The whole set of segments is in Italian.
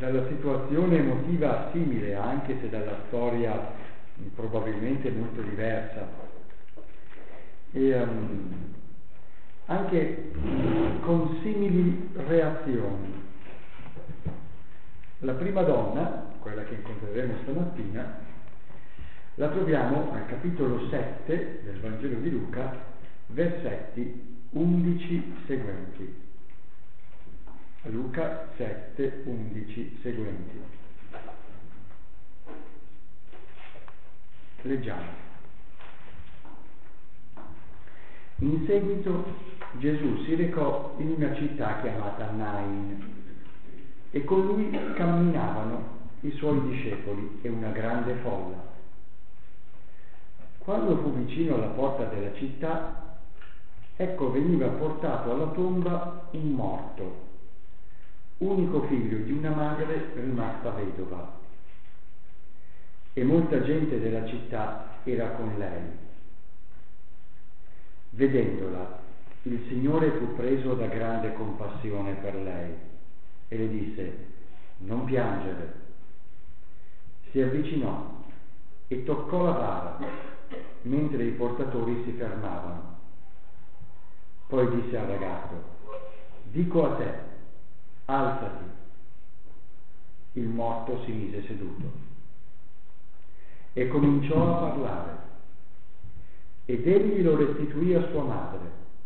dalla situazione emotiva simile, anche se dalla storia probabilmente molto diversa, e anche con simili reazioni. La prima donna, quella che incontreremo stamattina, la troviamo al capitolo 7 del Vangelo di Luca, versetti 11 seguenti. Luca 7, 11 seguenti. Leggiamo. In seguito Gesù si recò in una città chiamata Nain e con lui camminavano i suoi discepoli e una grande folla. Quando fu vicino alla porta della città, ecco veniva portato alla tomba un morto, unico figlio di una madre rimasta vedova. E molta gente della città era con lei. Vedendola, il Signore fu preso da grande compassione per lei e le disse: non piangere. Si avvicinò e toccò la bara, mentre i portatori si fermavano. Poi disse al ragazzo: dico a te, alzati. Il morto si mise seduto e cominciò a parlare, ed egli lo restituì a sua madre.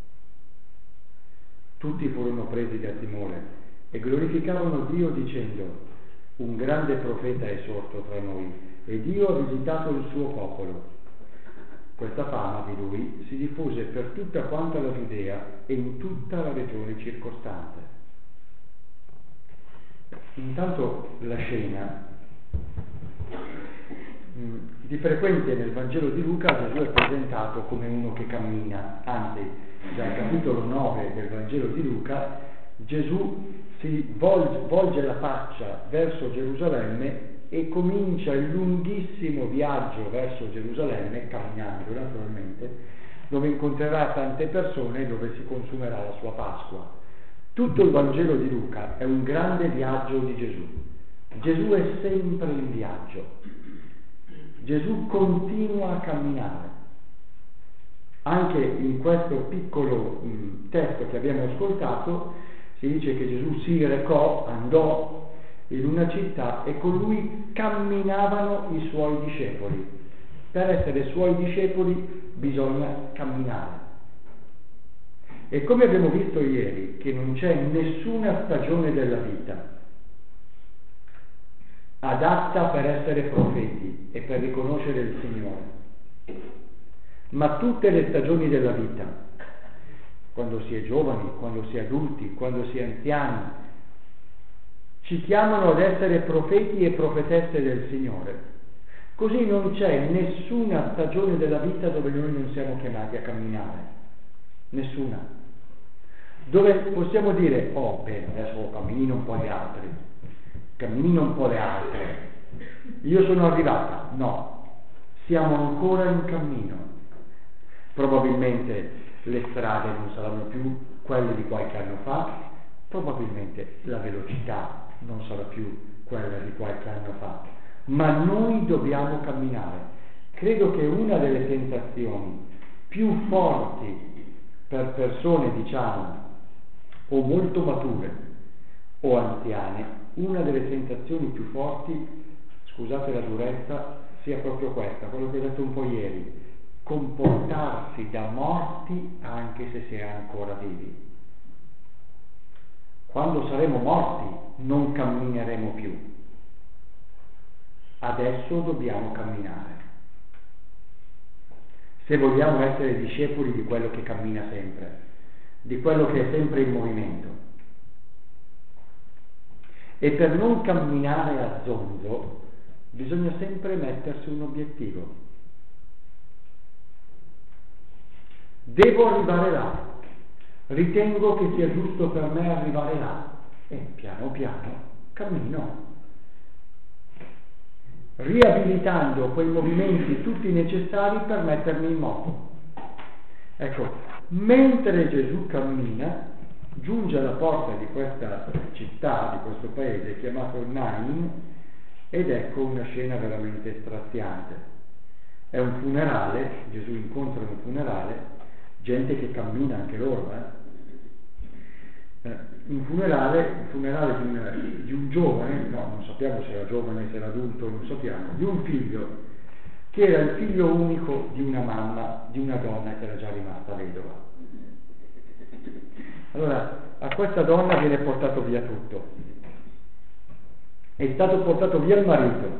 Tutti furono presi da timore e glorificavano Dio dicendo: un grande profeta è sorto tra noi e Dio ha visitato il suo popolo. Questa fama di lui si diffuse per tutta quanta la Giudea e in tutta la regione circostante. Intanto la scena, di frequente nel Vangelo di Luca Gesù è presentato come uno che cammina, anzi dal capitolo 9 del Vangelo di Luca Gesù si volge la faccia verso Gerusalemme e comincia il lunghissimo viaggio verso Gerusalemme, camminando naturalmente, dove incontrerà tante persone e dove si consumerà la sua Pasqua. Tutto il Vangelo di Luca è un grande viaggio di Gesù. Gesù è sempre in viaggio. Gesù continua a camminare. Anche in questo piccolo testo che abbiamo ascoltato si dice che Gesù si recò, andò in una città e con lui camminavano i suoi discepoli. Per essere suoi discepoli bisogna camminare. E come abbiamo visto ieri, che non c'è nessuna stagione della vita adatta per essere profeti e per riconoscere il Signore, ma tutte le stagioni della vita, quando si è giovani, quando si è adulti, quando si è anziani, ci chiamano ad essere profeti e profetesse del Signore. Così non c'è nessuna stagione della vita dove noi non siamo chiamati a camminare, nessuna, dove possiamo dire: oh bene, adesso cammino un po' gli altri, cammino un po' le altre, io sono arrivata. No, siamo ancora in cammino. Probabilmente le strade non saranno più quelle di qualche anno fa, probabilmente la velocità non sarà più quella di qualche anno fa, ma noi dobbiamo camminare. Credo che una delle tentazioni più forti per persone, diciamo, o molto mature o anziane, una delle tentazioni più forti, scusate la durezza, sia proprio questa, quello che ho detto un po' ieri: comportarsi da morti anche se si è ancora vivi. Quando saremo morti non cammineremo più. Adesso dobbiamo camminare. Se vogliamo essere discepoli di quello che cammina sempre, di quello che è sempre in movimento. E per non camminare a zonzo bisogna sempre mettersi un obiettivo. Devo arrivare là, ritengo che sia giusto per me arrivare là, e piano piano cammino, riabilitando quei movimenti tutti necessari per mettermi in moto. Ecco, mentre Gesù cammina, giunge alla porta di questa città, di questo paese chiamato Nain, ed ecco una scena veramente straziante. È un funerale, Gesù incontra un funerale, gente che cammina anche loro, un funerale di un giovane, no, non sappiamo se era giovane, se era adulto, non sappiamo, di un figlio, che era il figlio unico di una mamma, di una donna che era già rimasta vedova. Allora, a questa donna viene portato via tutto. È stato portato via il marito,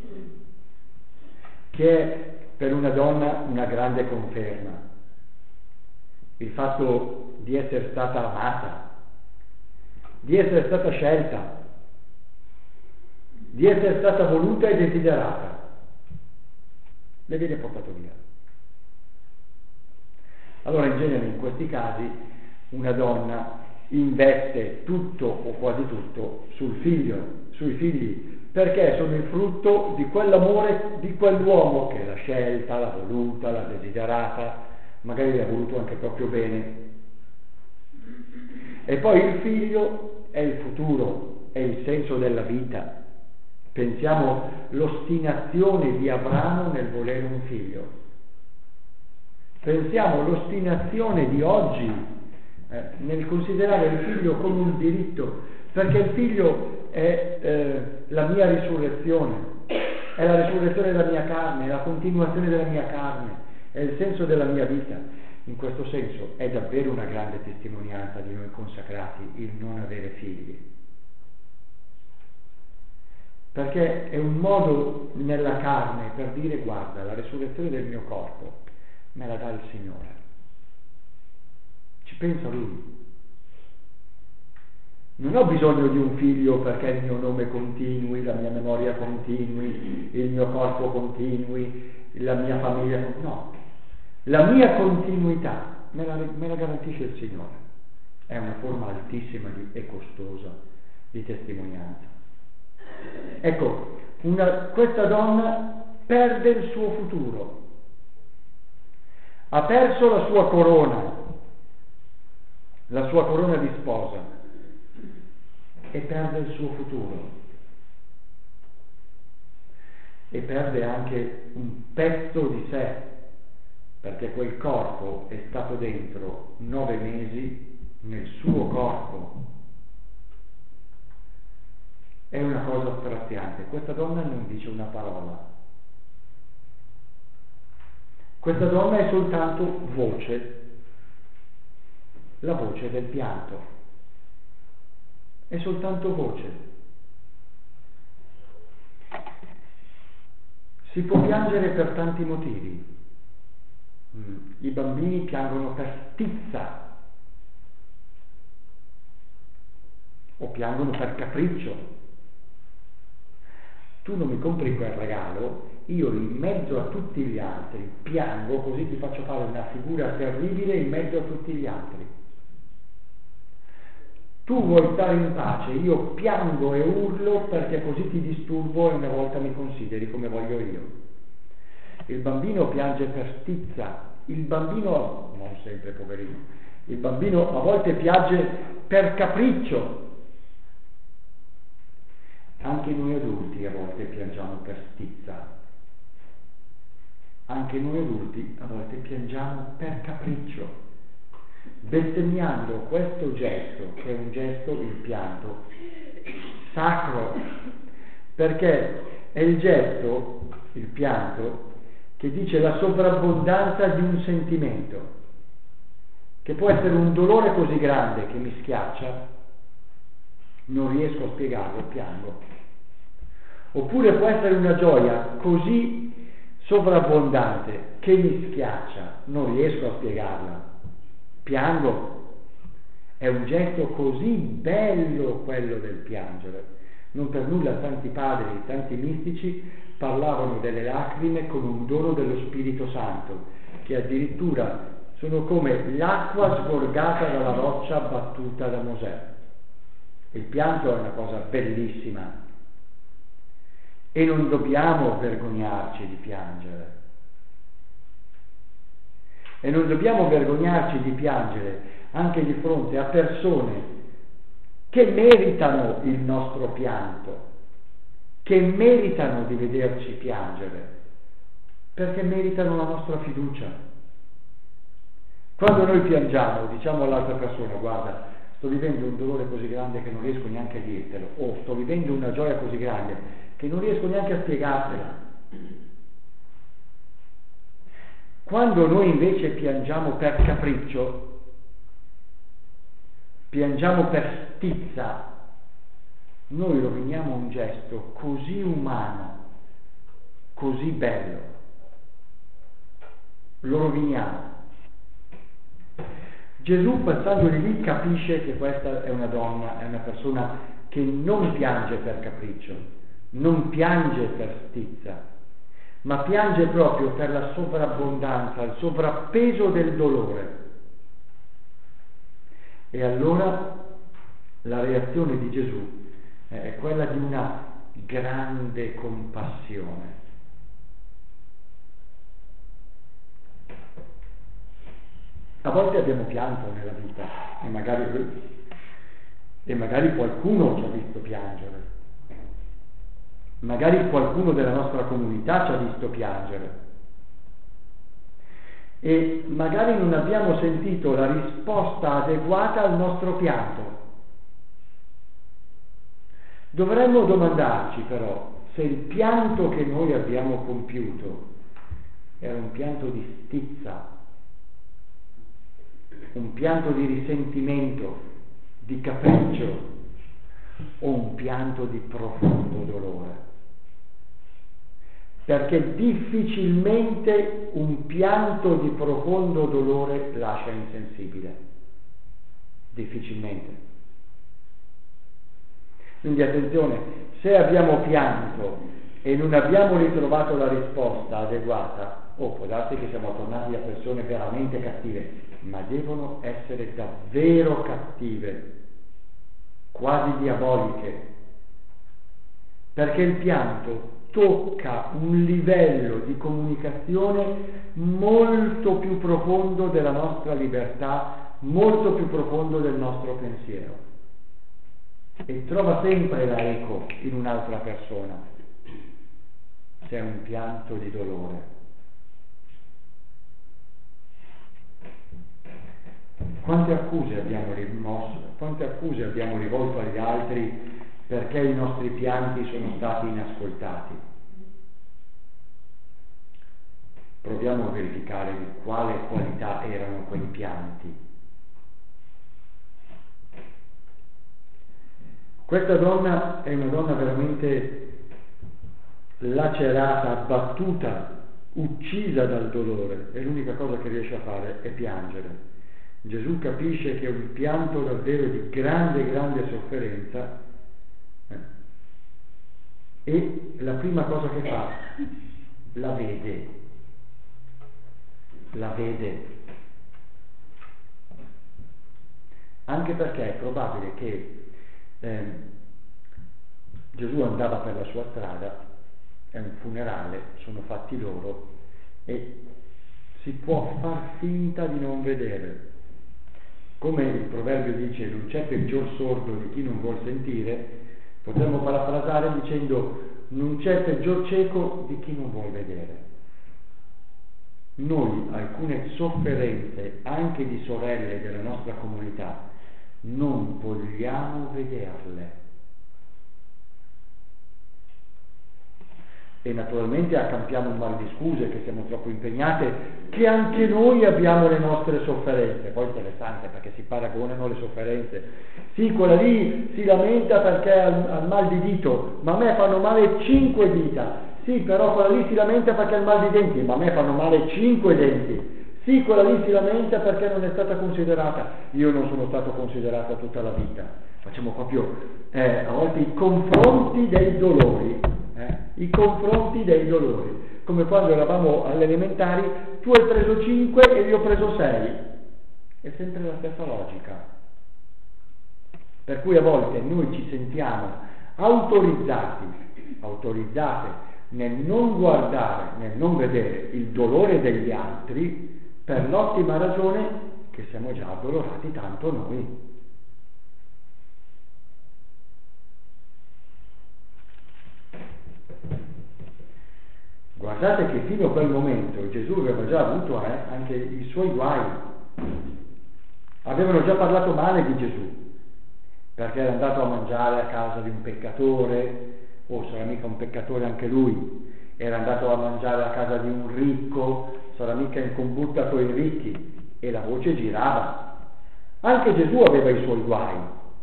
che è per una donna una grande conferma. Il fatto di essere stata amata, di essere stata scelta, di essere stata voluta e desiderata, le viene portato via. Allora in genere in questi casi una donna investe tutto o quasi tutto sul figlio, sui figli, perché sono il frutto di quell'amore di quell'uomo che l'ha scelta, l'ha voluta, l'ha desiderata, magari l'ha voluto anche proprio bene. E poi il figlio è il futuro, è il senso della vita. Pensiamo l'ostinazione di Abramo nel volere un figlio. Pensiamo l'ostinazione di oggi nel considerare il figlio come un diritto, perché il figlio è la mia risurrezione, è la risurrezione della mia carne, è la continuazione della mia carne, è il senso della mia vita. In questo senso è davvero una grande testimonianza di noi consacrati il non avere figli, perché è un modo nella carne per dire: guarda, la risurrezione del mio corpo me la dà il Signore, ci pensa Lui. Non ho bisogno di un figlio perché il mio nome continui, la mia memoria continui, il mio corpo continui, la mia famiglia, no, la mia continuità me la garantisce il Signore. È una forma altissima e costosa di testimonianza. Ecco, questa donna perde il suo futuro, ha perso la sua corona di sposa, e perde il suo futuro, e perde anche un pezzo di sé, perché quel corpo è stato dentro 9 mesi nel suo corpo. È una cosa straziante. Questa donna non dice una parola. Questa donna è soltanto voce, la voce del pianto. È soltanto voce. Si può piangere per tanti motivi. I bambini piangono per stizza, o piangono per capriccio. Tu non mi compri quel regalo, io in mezzo a tutti gli altri piango, così ti faccio fare una figura terribile in mezzo a tutti gli altri. Tu vuoi stare in pace, io piango e urlo perché così ti disturbo e una volta mi consideri come voglio io. Il bambino piange per stizza, il bambino, non sempre poverino, il bambino a volte piange per capriccio. Anche noi adulti a volte piangiamo per stizza, anche noi adulti a volte piangiamo per capriccio, bestemmiando questo gesto, che è un gesto, il pianto, sacro, perché è il gesto, il pianto, che dice la sovrabbondanza di un sentimento, che può essere un dolore così grande che mi schiaccia, non riesco a spiegarlo, piango. Oppure può essere una gioia così sovrabbondante che mi schiaccia, non riesco a spiegarla, piango. È un gesto così bello quello del piangere. Non per nulla tanti padri, tanti mistici parlavano delle lacrime come un dono dello Spirito Santo, che addirittura sono come l'acqua sgorgata dalla roccia battuta da Mosè. Il pianto è una cosa bellissima e non dobbiamo vergognarci di piangere. E non dobbiamo vergognarci di piangere anche di fronte a persone che meritano il nostro pianto, che meritano di vederci piangere, perché meritano la nostra fiducia. Quando noi piangiamo, diciamo all'altra persona: guarda, sto vivendo un dolore così grande che non riesco neanche a dirtelo, o sto vivendo una gioia così grande che non riesco neanche a spiegartela. Quando noi invece piangiamo per capriccio, piangiamo per stizza, noi roviniamo un gesto così umano, così bello, lo roviniamo. Gesù, passando di lì, capisce che questa è una donna, è una persona che non piange per capriccio, non piange per stizza, ma piange proprio per la sovrabbondanza, il sovrappeso del dolore. E allora la reazione di Gesù è quella di una grande compassione. A volte abbiamo pianto nella vita e magari qualcuno ci ha visto piangere, magari qualcuno della nostra comunità ci ha visto piangere e magari non abbiamo sentito la risposta adeguata al nostro pianto. Dovremmo domandarci però se il pianto che noi abbiamo compiuto era un pianto di stizza, un pianto di risentimento, di capriccio, o un pianto di profondo dolore. Perché difficilmente un pianto di profondo dolore lascia insensibile. Difficilmente. Quindi attenzione, se abbiamo pianto e non abbiamo ritrovato la risposta adeguata, può darsi che siamo tornati a persone veramente cattive, ma devono essere davvero cattive, quasi diaboliche, perché il pianto tocca un livello di comunicazione molto più profondo della nostra libertà, molto più profondo del nostro pensiero, e trova sempre la eco in un'altra persona, se è un pianto di dolore. Quante accuse abbiamo rimosso, quante accuse abbiamo rivolto agli altri perché i nostri pianti sono stati inascoltati? Proviamo a verificare di quale qualità erano quei pianti. Questa donna è una donna veramente lacerata, abbattuta, uccisa dal dolore, e l'unica cosa che riesce a fare è piangere. Gesù capisce che è un pianto davvero di grande, grande sofferenza, e la prima cosa che fa, la vede. Anche perché è probabile che Gesù andava per la sua strada, è un funerale, sono fatti loro, e si può far finta di non vedere. Come il proverbio dice, non c'è peggior sordo di chi non vuol sentire, potremmo parafrasare dicendo non c'è peggior cieco di chi non vuol vedere. Noi alcune sofferenze, anche di sorelle della nostra comunità, non vogliamo vederle. E naturalmente accampiamo un mare di scuse, che siamo troppo impegnate, che anche noi abbiamo le nostre sofferenze. Poi è interessante perché si paragonano le sofferenze. Sì, quella lì si lamenta perché ha il mal di dito, ma a me fanno male 5 dita. Sì, però quella lì si lamenta perché ha il mal di denti, ma a me fanno male 5 denti. Sì, quella lì si lamenta perché non è stata considerata. Io non sono stato considerato tutta la vita. Facciamo proprio a volte i confronti dei dolori. I confronti dei dolori, come quando eravamo alle elementari, tu hai preso 5 e io ho preso 6, è sempre la stessa logica, per cui a volte noi ci sentiamo autorizzate nel non guardare, nel non vedere il dolore degli altri, per l'ottima ragione che che siamo già addolorati tanto noi. Guardate che fino a quel momento Gesù aveva già avuto anche i suoi guai. Avevano già parlato male di Gesù, perché era andato a mangiare a casa di un peccatore, o sarà mica un peccatore anche lui, era andato a mangiare a casa di un ricco, sarà mica in combutta con i ricchi, e la voce girava. Anche Gesù aveva i suoi guai,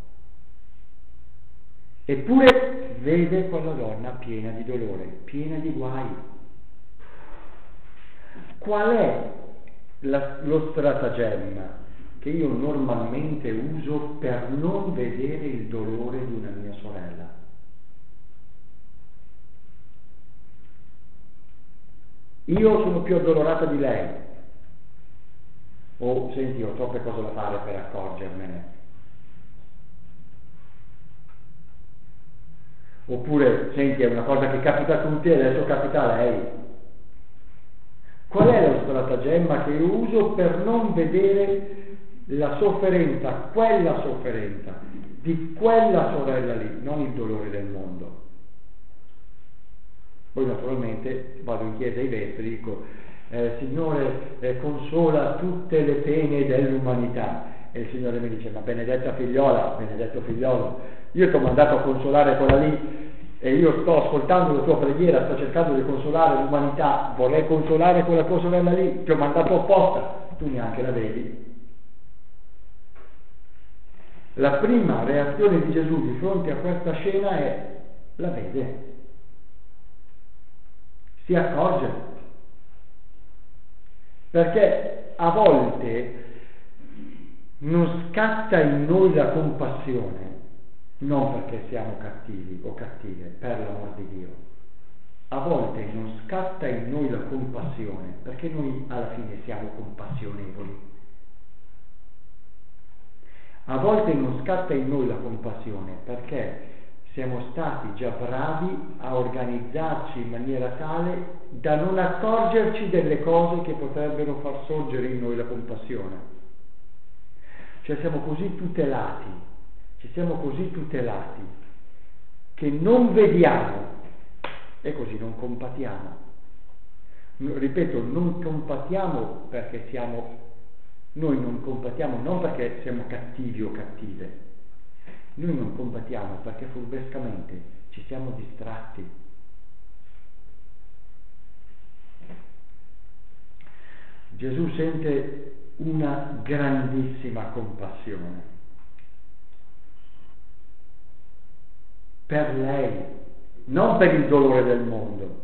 eppure vede quella donna piena di dolore, piena di guai. Qual è lo stratagemma che io normalmente uso per non vedere il dolore di una mia sorella? Io sono più addolorata di lei. O senti, ho troppe cose da fare per accorgermene. Oppure, senti, è una cosa che capita a tutti e adesso capita a lei. Qual è lo stratagemma che io uso per non vedere la sofferenza, quella sofferenza di quella sorella lì, non il dolore del mondo? Poi naturalmente vado in chiesa ai vespri e dico Signore consola tutte le pene dell'umanità, e il Signore mi dice: ma benedetta figliola, benedetto figliolo, io ti ho mandato a consolare quella lì e io sto ascoltando la tua preghiera, sto cercando di consolare l'umanità, vorrei consolare quella tua sorella lì, ti ho mandato apposta, tu neanche la vedi. La prima reazione di Gesù di fronte a questa scena è: la vede, si accorge, perché a volte non scatta in noi la compassione, non perché siamo cattivi o cattive, per l'amor di Dio. A volte non scatta in noi la compassione perché noi alla fine siamo compassionevoli. A volte non scatta in noi la compassione perché siamo stati già bravi a organizzarci in maniera tale da non accorgerci delle cose che potrebbero far sorgere in noi la compassione. Cioè siamo così tutelati, ci siamo così tutelati che non vediamo e così non compatiamo. Ripeto, non compatiamo perché noi non compatiamo non perché siamo cattivi o cattive, noi non compatiamo perché furbescamente ci siamo distratti. Gesù sente una grandissima compassione per lei, non per il dolore del mondo,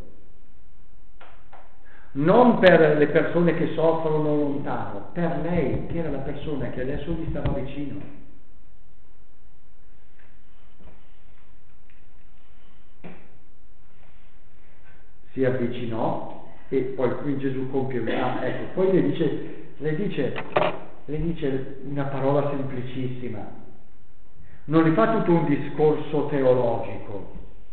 non per le persone che soffrono lontano, per lei, che era la persona che adesso gli stava vicino. Si avvicinò e poi qui Gesù compie poi le dice una parola semplicissima, non gli fa tutto un discorso teologico,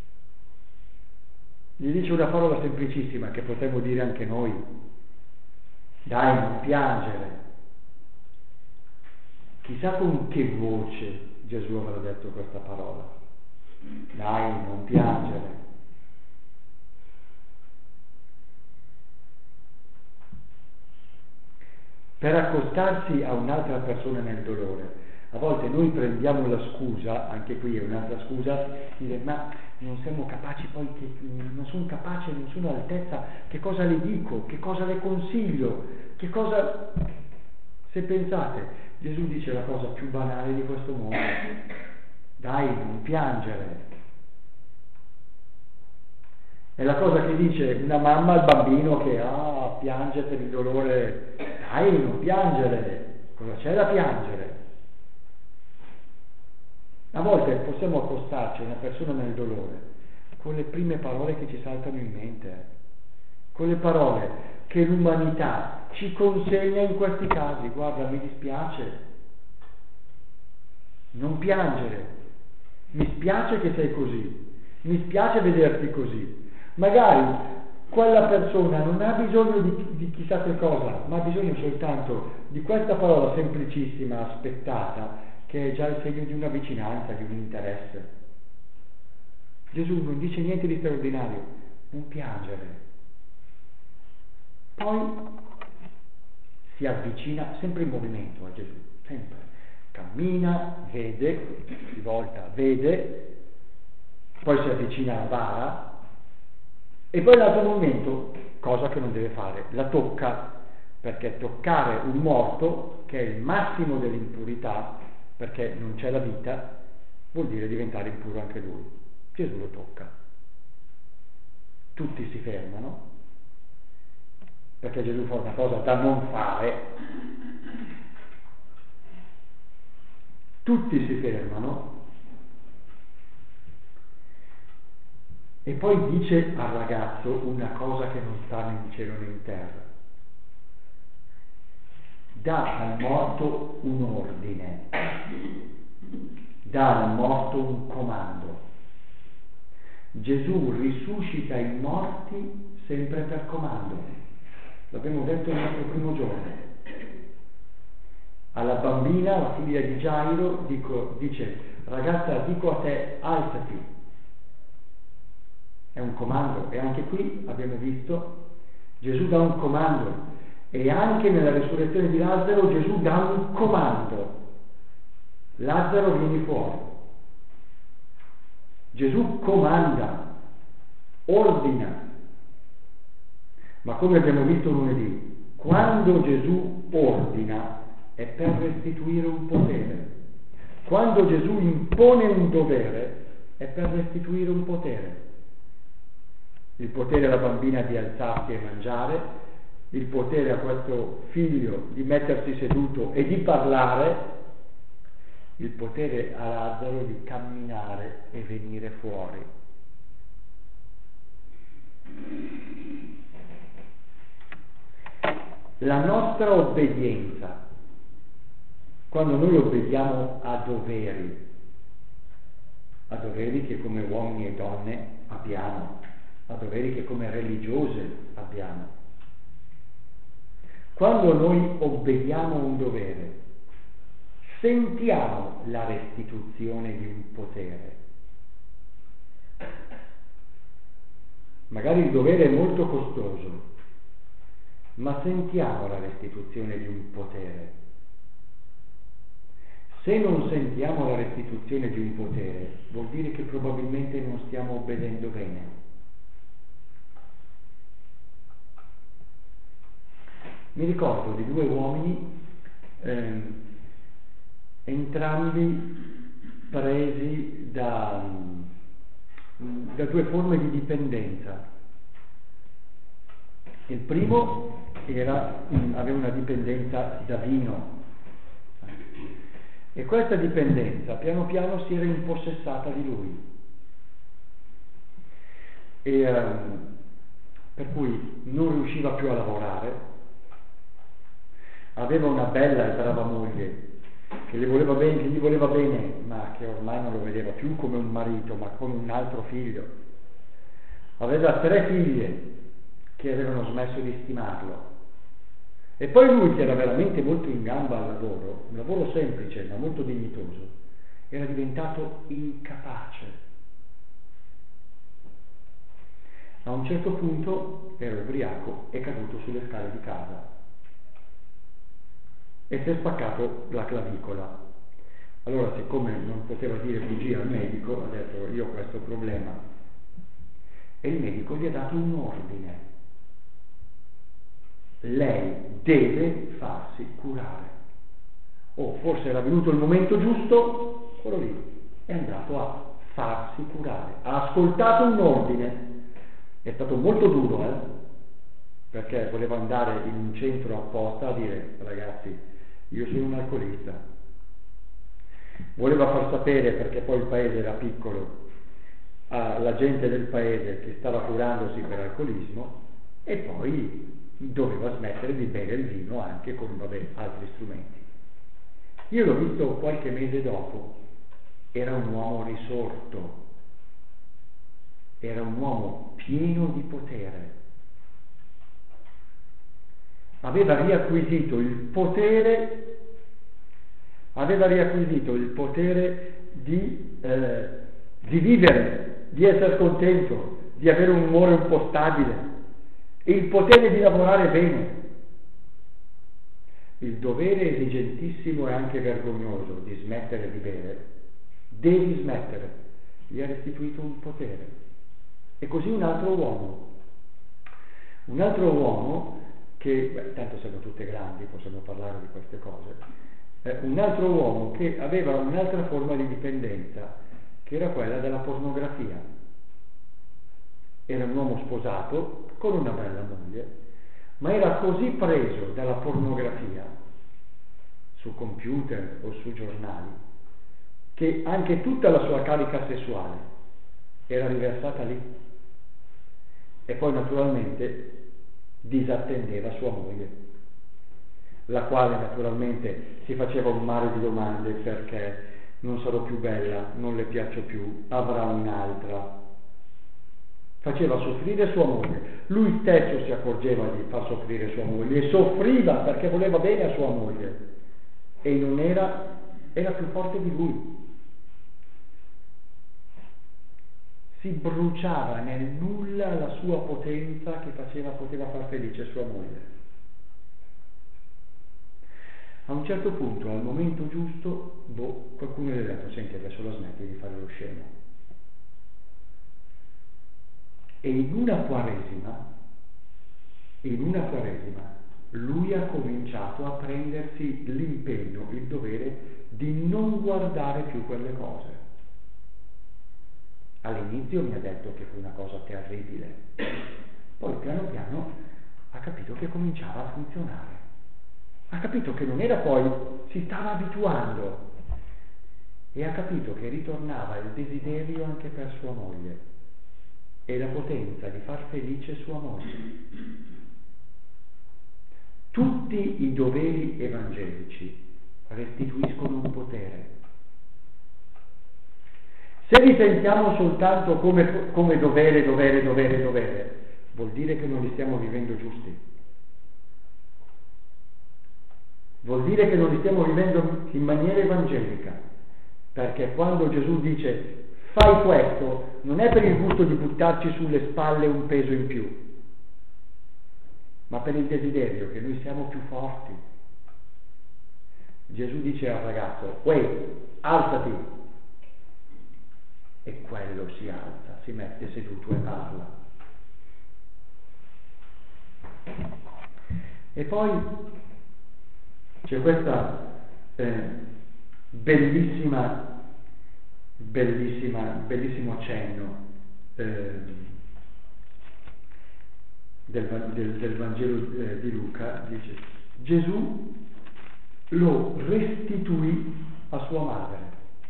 gli dice una parola semplicissima che potremmo dire anche noi: dai, non piangere. Chissà con che voce Gesù avrà detto questa parola: dai, non piangere. Per accostarsi a un'altra persona nel dolore. A volte noi prendiamo la scusa, anche qui è un'altra scusa, di dire: ma non siamo capaci, poi non sono capace, non sono all'altezza, che cosa le dico, che cosa le consiglio, che cosa... Se pensate, Gesù dice la cosa più banale di questo mondo: dai, non piangere. È la cosa che dice una mamma al bambino che piange per il dolore: dai, non piangere, cosa c'è da piangere? A volte possiamo accostarci a una persona nel dolore con le prime parole che ci saltano in mente, con le parole che l'umanità ci consegna in questi casi: guarda, mi dispiace, non piangere, mi spiace che sei così, mi spiace vederti così. Magari quella persona non ha bisogno di chissà che cosa, ma ha bisogno soltanto di questa parola semplicissima, aspettata, che è già il segno di una vicinanza, di un interesse. Gesù non dice niente di straordinario, un piangere. Poi si avvicina, sempre in movimento a Gesù, sempre. Cammina, vede, si volta, vede, poi si avvicina alla bara, e poi l'altro momento, cosa che non deve fare, la tocca, perché toccare un morto, che è il massimo dell'impurità, perché non c'è la vita, vuol dire diventare impuro anche lui. Gesù lo tocca. Tutti si fermano, perché Gesù fa una cosa da non fare. Tutti si fermano. E poi dice al ragazzo una cosa che non sta né in cielo né in terra. Dà al morto un ordine, dà al morto un comando. Gesù risuscita i morti sempre per comando. L'abbiamo detto il nostro primo giorno. Alla bambina, la figlia di Gairo, dice: ragazza, dico a te, alzati. È un comando, e anche qui abbiamo visto Gesù dà un comando, e anche nella risurrezione di Lazzaro Gesù dà un comando: Lazzaro, vieni fuori. Gesù comanda, ordina. Ma come abbiamo visto lunedì, quando Gesù ordina è per restituire un potere. Quando Gesù impone un dovere è per restituire un potere. Il potere alla bambina di alzarsi e mangiare, il potere a questo figlio di mettersi seduto e di parlare, il potere a Lazzaro di camminare e venire fuori. La nostra obbedienza, quando noi obbediamo a doveri che come uomini e donne abbiamo, a doveri che come religiose abbiamo. Quando noi obbediamo a un dovere, sentiamo la restituzione di un potere. Magari il dovere è molto costoso, ma sentiamo la restituzione di un potere. Se non sentiamo la restituzione di un potere, vuol dire che probabilmente non stiamo obbedendo bene. Mi ricordo di due uomini, entrambi presi da due forme di dipendenza. Il primo aveva una dipendenza da vino, e questa dipendenza piano piano si era impossessata di lui, e per cui non riusciva più a lavorare. Aveva una bella e brava moglie che gli voleva bene, ma che ormai non lo vedeva più come un marito, ma come un altro figlio. Aveva 3 figlie che avevano smesso di stimarlo. E poi lui, che era veramente molto in gamba al lavoro, un lavoro semplice ma molto dignitoso, era diventato incapace. A un certo punto era ubriaco e caduto sulle scale di casa e si è spaccato la clavicola. Allora, siccome non poteva dire bugia al medico, ha detto: io ho questo problema, e il medico gli ha dato un ordine: lei deve farsi curare. Forse era venuto il momento giusto, quello lì è andato a farsi curare, ha ascoltato un ordine. È stato molto duro, perché voleva andare in un centro apposta a dire: ragazzi, io sono un alcolista. Voleva far sapere, perché poi il paese era piccolo, alla gente del paese che stava curandosi per alcolismo, e poi doveva smettere di bere il vino anche con altri strumenti. Io l'ho visto qualche mese dopo, era un uomo risorto, era un uomo pieno di potere, aveva riacquisito il potere di vivere, di essere contento, di avere un umore un po' stabile, e il potere di lavorare bene. Il dovere esigentissimo e anche vergognoso di smettere di bere, devi smettere, gli ha restituito un potere. E così un altro uomo che, tanto siamo tutte grandi, possiamo parlare di queste cose, un altro uomo che aveva un'altra forma di dipendenza, che era quella della pornografia. Era un uomo sposato, con una bella moglie, ma era così preso dalla pornografia, su computer o su giornali, che anche tutta la sua carica sessuale era riversata lì. E poi naturalmente disattendeva sua moglie, la quale naturalmente si faceva un mare di domande: perché non sarò più bella, non le piaccio più, avrà un'altra. Faceva soffrire sua moglie, lui stesso si accorgeva di far soffrire sua moglie e soffriva perché voleva bene a sua moglie e non era più forte di lui. Si bruciava nel nulla la sua potenza che poteva far felice sua moglie. A un certo punto, al momento giusto, qualcuno gli ha detto: senti, adesso la smetti di fare lo scemo. E in una quaresima lui ha cominciato a prendersi l'impegno, il dovere di non guardare più quelle cose. All'inizio mi ha detto che fu una cosa terribile, poi piano piano ha capito che cominciava a funzionare, ha capito che non era, poi si stava abituando e ha capito che ritornava il desiderio anche per sua moglie e la potenza di far felice sua moglie. Tutti i doveri evangelici restituiscono un potere. Se li sentiamo soltanto come dovere, vuol dire che non li stiamo vivendo giusti. Vuol dire che non li stiamo vivendo in maniera evangelica, perché quando Gesù dice fai questo, non è per il gusto di buttarci sulle spalle un peso in più, ma per il desiderio che noi siamo più forti. Gesù dice al ragazzo: uè, alzati, e quello si alza, si mette seduto e parla. E poi c'è questa bellissimo accenno del Vangelo di Luca. Dice: Gesù lo restituì a sua madre.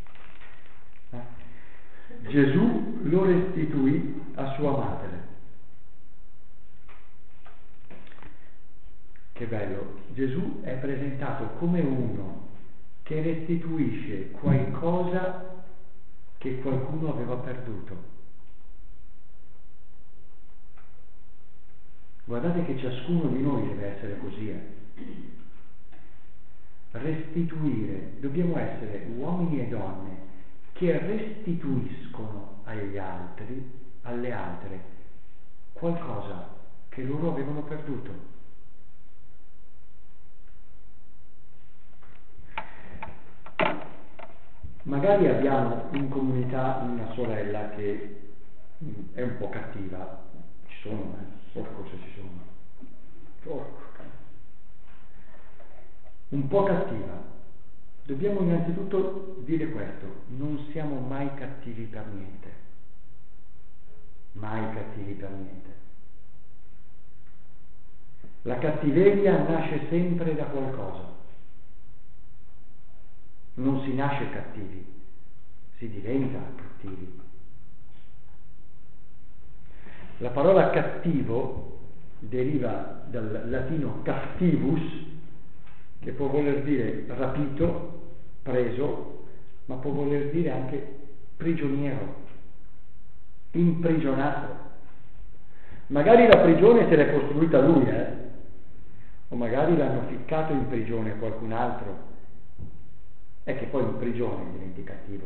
Gesù lo restituì a sua madre. Che bello! Gesù è presentato come uno che restituisce qualcosa che qualcuno aveva perduto. Guardate che ciascuno di noi deve essere così. Restituire, dobbiamo essere uomini e donne che restituiscono agli altri, alle altre, qualcosa che loro avevano perduto. Magari abbiamo in comunità una sorella che è un po' cattiva, ci sono, forse ci sono, un po' cattiva. Dobbiamo innanzitutto dire questo: non siamo mai cattivi per niente, mai cattivi per niente. La cattiveria nasce sempre da qualcosa. Non si nasce cattivi, si diventa cattivi. La parola cattivo deriva dal latino captivus, che può voler dire rapito, preso, ma può voler dire anche prigioniero, imprigionato. Magari la prigione se l'è costruita lui, o magari l'hanno ficcato in prigione qualcun altro. È che poi in prigione diventi cattivo.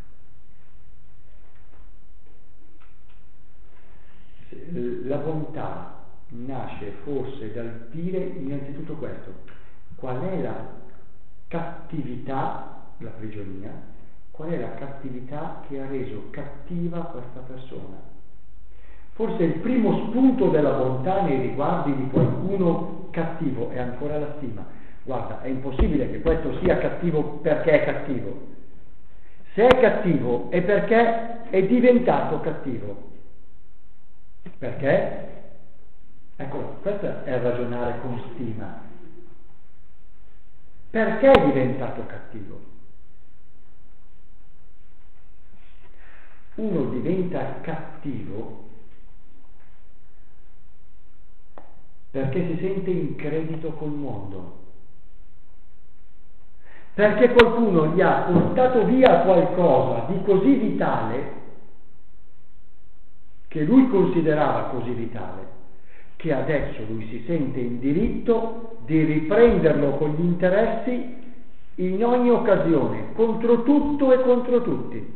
La bontà nasce forse dal dire innanzitutto questo: qual è la cattività, la prigionia, qual è la cattività che ha reso cattiva questa persona. Forse il primo spunto della bontà nei riguardi di qualcuno cattivo è ancora la stima. Guarda, è impossibile che questo sia cattivo perché è cattivo. Se è cattivo è perché è diventato cattivo. Perché? Ecco, questo è ragionare con stima. Perché è diventato cattivo? Uno diventa cattivo perché si sente in credito col mondo, perché qualcuno gli ha portato via qualcosa di così vitale, che lui considerava così vitale, che adesso lui si sente in diritto di riprenderlo con gli interessi in ogni occasione, contro tutto e contro tutti.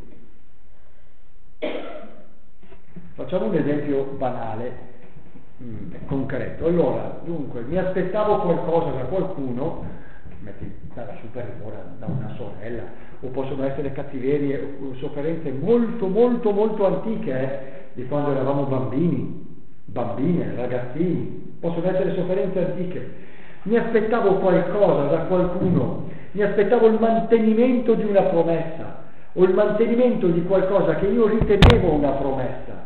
Facciamo un esempio banale, concreto. Allora, dunque, mi aspettavo qualcosa da qualcuno, metti dalla superiore, da una sorella, o possono essere cattiverie o sofferenze molto molto molto antiche, di quando eravamo bambine, ragazzini, possono essere sofferenze antiche. Mi aspettavo qualcosa da qualcuno, mi aspettavo il mantenimento di una promessa o il mantenimento di qualcosa che io ritenevo una promessa.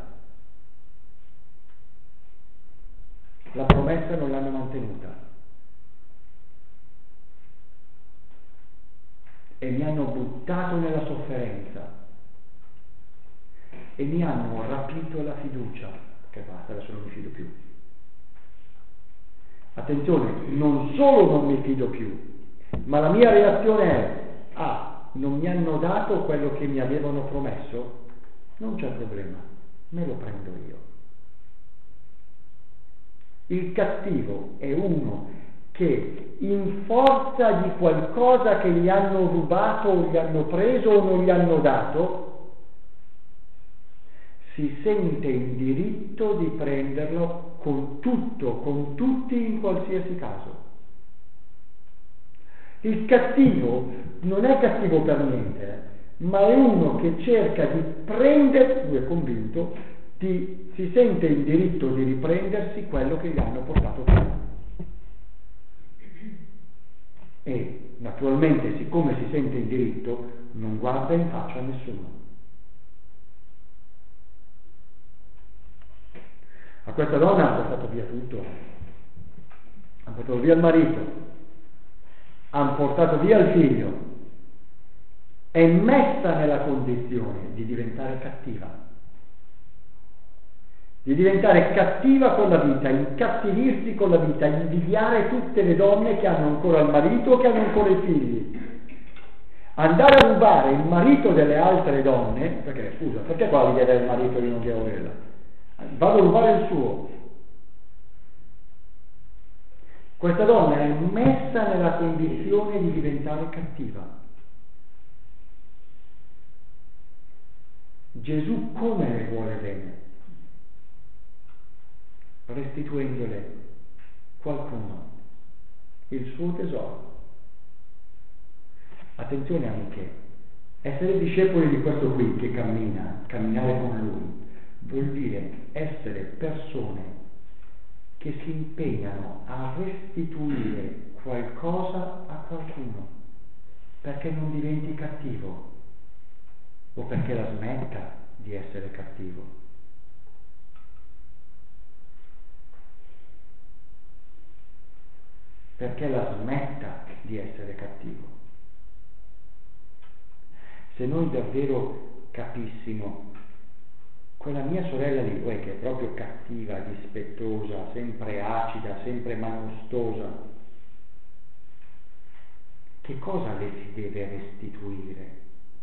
La promessa non l'hanno mantenuta e mi hanno buttato nella sofferenza e mi hanno rapito la fiducia, che basta, adesso non mi fido più. Attenzione, non solo non mi fido più, ma la mia reazione è: non mi hanno dato quello che mi avevano promesso? Non c'è problema, me lo prendo io. Il cattivo è uno che in forza di qualcosa che gli hanno rubato o gli hanno preso o non gli hanno dato, si sente in diritto di prenderlo con tutto, con tutti, in qualsiasi caso. Il cattivo non è cattivo per niente, ma è uno che cerca di prendere, lui è convinto, si sente in diritto di riprendersi quello che gli hanno portato via. E naturalmente, siccome si sente in diritto, non guarda in faccia a nessuno. A questa donna hanno portato via tutto, hanno portato via il marito, hanno portato via il figlio, è messa nella condizione di diventare cattiva. Di diventare cattiva con la vita, incattivirsi con la vita, invidiare tutte le donne che hanno ancora il marito o che hanno ancora i figli, andare a rubare il marito delle altre donne, perché scusa, perché qua gli chiede il marito e non devo averla? Vado a rubare il suo. Questa donna è messa nella condizione di diventare cattiva. Gesù come le vuole bene? Restituendole qualcuno, il suo tesoro. Attenzione amiche, essere discepoli di questo qui che camminare con lui, vuol dire essere persone che si impegnano a restituire qualcosa a qualcuno perché non diventi cattivo o perché la smetta di essere cattivo. Perché la smetta di essere cattivo. Se noi davvero capissimo quella mia sorella lì, che è proprio cattiva, dispettosa, sempre acida, sempre manostosa, che cosa le si deve restituire?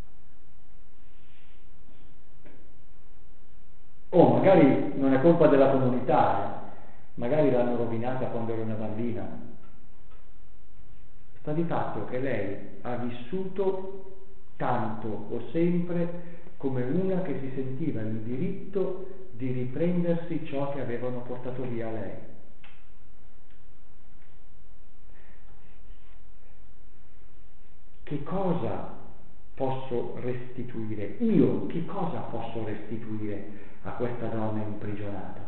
O magari non è colpa della comunità, magari l'hanno rovinata quando era una bambina, sta di fatto che lei ha vissuto tanto o sempre come una che si sentiva in diritto di riprendersi ciò che avevano portato via lei. Che cosa posso restituire? Io che cosa posso restituire a questa donna imprigionata?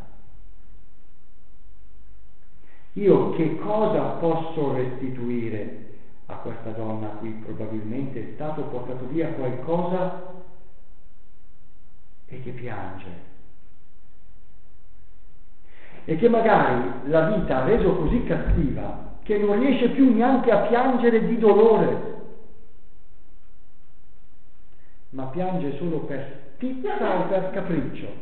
Io che cosa posso restituire a questa donna a cui probabilmente è stato portato via qualcosa e che piange? E che magari la vita ha reso così cattiva che non riesce più neanche a piangere di dolore, ma piange solo per stizza o per capriccio.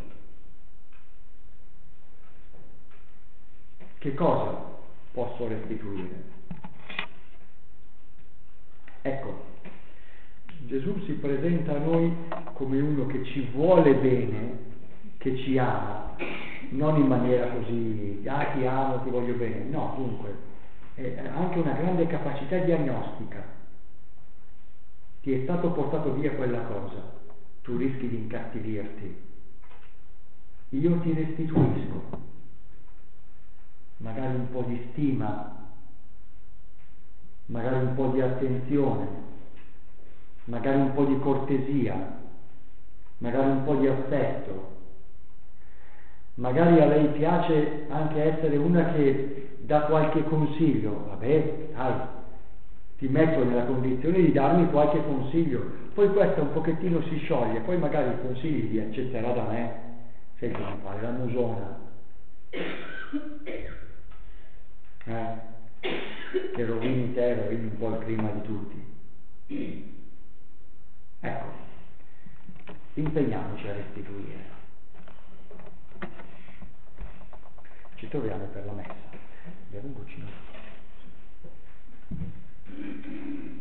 Che cosa posso restituire? Ecco, Gesù si presenta a noi come uno che ci vuole bene, che ci ama, non in maniera così, ti amo, ti voglio bene, no, dunque, è anche una grande capacità diagnostica. Ti è stato portato via quella cosa, tu rischi di incattivirti, io ti restituisco, magari un po' di stima, magari un po' di attenzione, magari un po' di cortesia, magari un po' di affetto. Magari a lei piace anche essere una che dà qualche consiglio. Vabbè, dai, ti metto nella condizione di darmi qualche consiglio. Poi questa un pochettino si scioglie, poi magari i consigli li accetterà da me. Senti, mi pare la musona. Che rovini te, rovini un po' il clima di tutti. Ecco, impegniamoci a restituire. Ci troviamo per la messa. Abbiamo un goccino.